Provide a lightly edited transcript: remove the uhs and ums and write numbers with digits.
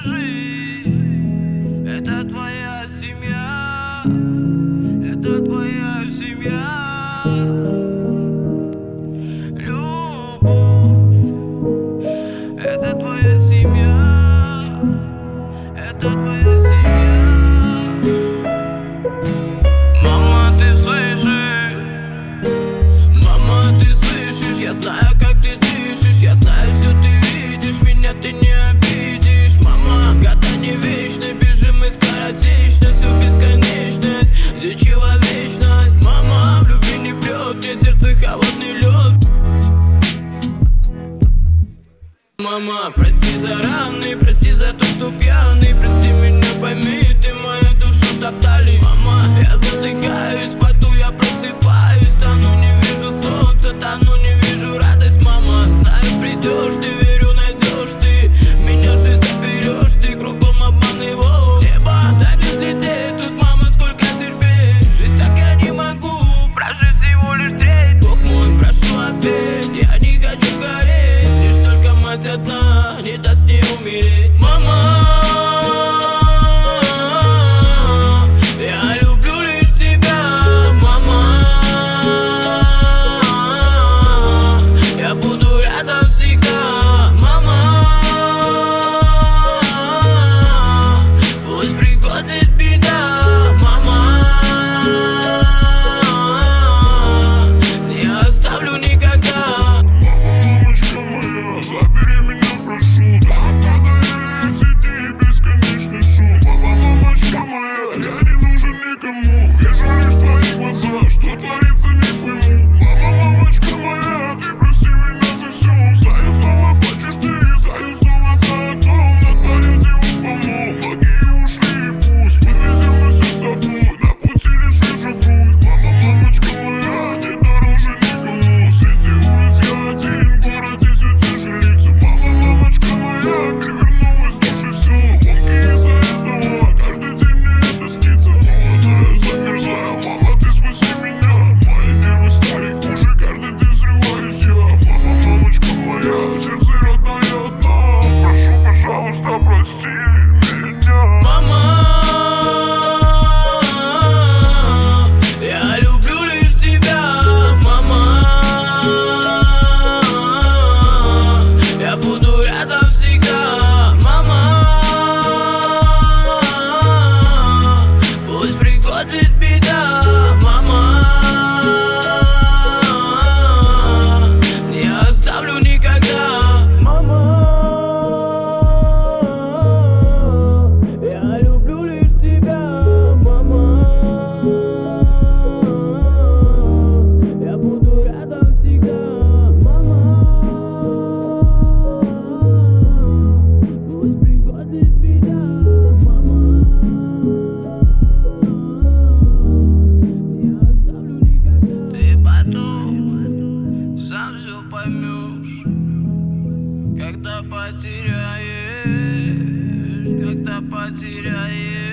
скажи, это твоя семья, это твоя семья. Любовь, это твоя семья, это твоя семья. Мама, ты слышишь? Мама, ты слышишь? Я знаю, как ты дышишь, я знаю, все ты видишь, меня ты не обидишь. Мама, года не вечны, бежим из скоротечно, всю бесконечность, где человечность. Мама, в любви не прет, мне сердце холодный лед. Мама, прости за раны, прости за то, что пьяный, прости меня, пойми, ты мою душу топтали. Мама, я задыхаюсь, поту, я просыпаюсь, тону, не вижу солнца, тону, не вижу радость. Мама, знаю, придешь, ты верю, найдешь ты меня, жизнь заберешь, ты кругом обман его небо, дай мне взлететь, тут, мама, сколько терпеть, жизнь так я не могу прожить всего лишь треть. Бог мой, прошу, ответь, я не хочу гореть, лишь только мать одна не даст мне умереть. Мама, я люблю лишь тебя. Мама, я буду рядом всегда. Мама, пусть приходит беда. Мама, не оставлю никогда. Мамочка моя, забери меня, прошу. Так надоели эти дни, бесконечный шум. Мама, мамочка моя, я не нужен никому. Вижу лишь твои глаза, что творится, не пойму. Мама, мамочка моя, ты прости меня за все. Знаю, снова плачешь ты, знаю, снова за окном. Натворил дел полно, многие ушли, пусть вывезем мы все с тобой, на пути лишь вижу грусть. Мама, мамочка моя, ты дороже никого. Среди улиц я один, в городе все тяжелится. Мама, мамочка моя, перевернулась души все. Ломки из-за этого, каждый день мне это снится. Молодая, замерзаю, мама, ты спаси меня. Мои нервы стали хуже, каждый день срываюсь я. Мама, мамочка моя, сердце родная одна. Прошу, пожалуйста, прости меня. Мама, я люблю лишь тебя. Мама, я буду рядом всегда. Мама, пусть приходит беда. Мама, не оставлю никогда. Мама, я люблю лишь тебя. Мама, я буду рядом всегда. Мама, пусть приходит беда. Мама, не оставлю никогда. Ты потом сам все поймешь, когда потеряешь, когда потеряешь.